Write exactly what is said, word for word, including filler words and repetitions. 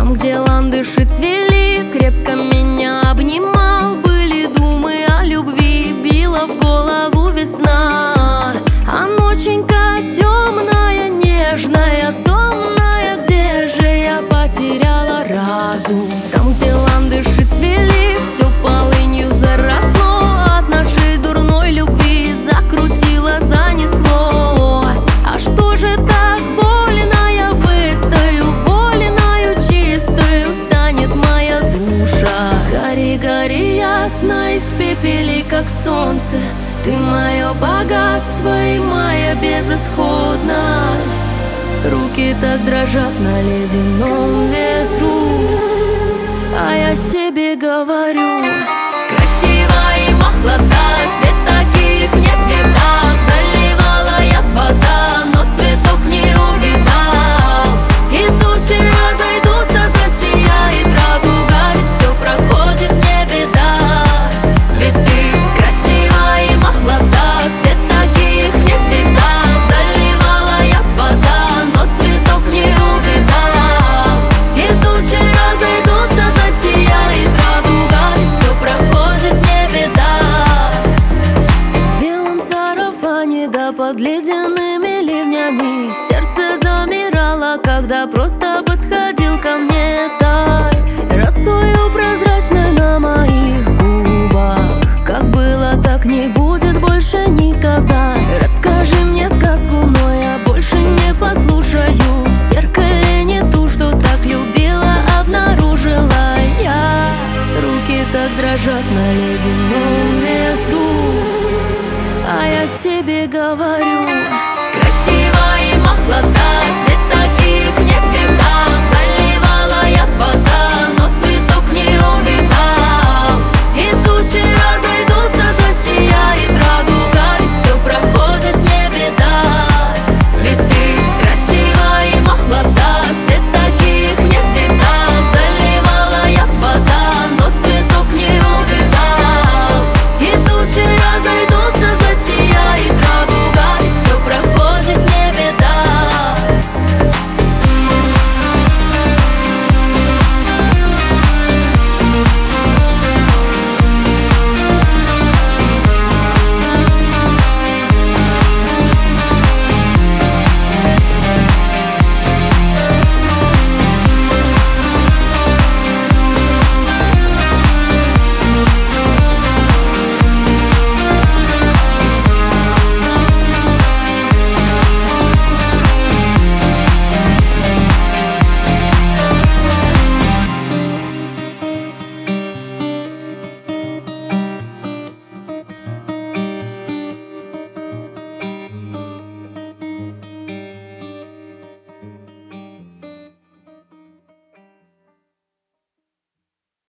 Там, где ландыши цвели, крепко меня обнимал. Были думы о любви, била в голову весна. А ноченька темная, нежная, томная, где же я потеряла разум? Там, где ландыши цвели, все полынью заросло. От нашей дурной любви закрутило, занесло. А что же так больно, я выстою, вольною, чистою станет моя душа. Гори, гори ясно, испепели, как солнце. Ты мое богатство и моя безысходность. Руки так дрожат на ледяном ветру, а я себе говорю: красивая и молода, свет таких не видал. Заливала яд вода, но цветок не увидал. И тучи разойдутся, засияет радуга, ведь все проходит, не беда. Ведь ты красивая и молода, свет таких не видал. Заливала яд вода, но цветок не увидал. И тучи разойдутся, засияет радуга, ведь все проходит, не беда. В белом сарафане да под ледяными ливнями сердце замирало, когда просто подходил ко мне. Тай росою прозрачной на моих губах. Как было, так не будет больше никогда. Расскажи мне сказку, но я больше не послушаю. В зеркале не ту, что так любила, обнаружила я. Руки так дрожат на ледяном ветру, а я себе говорю: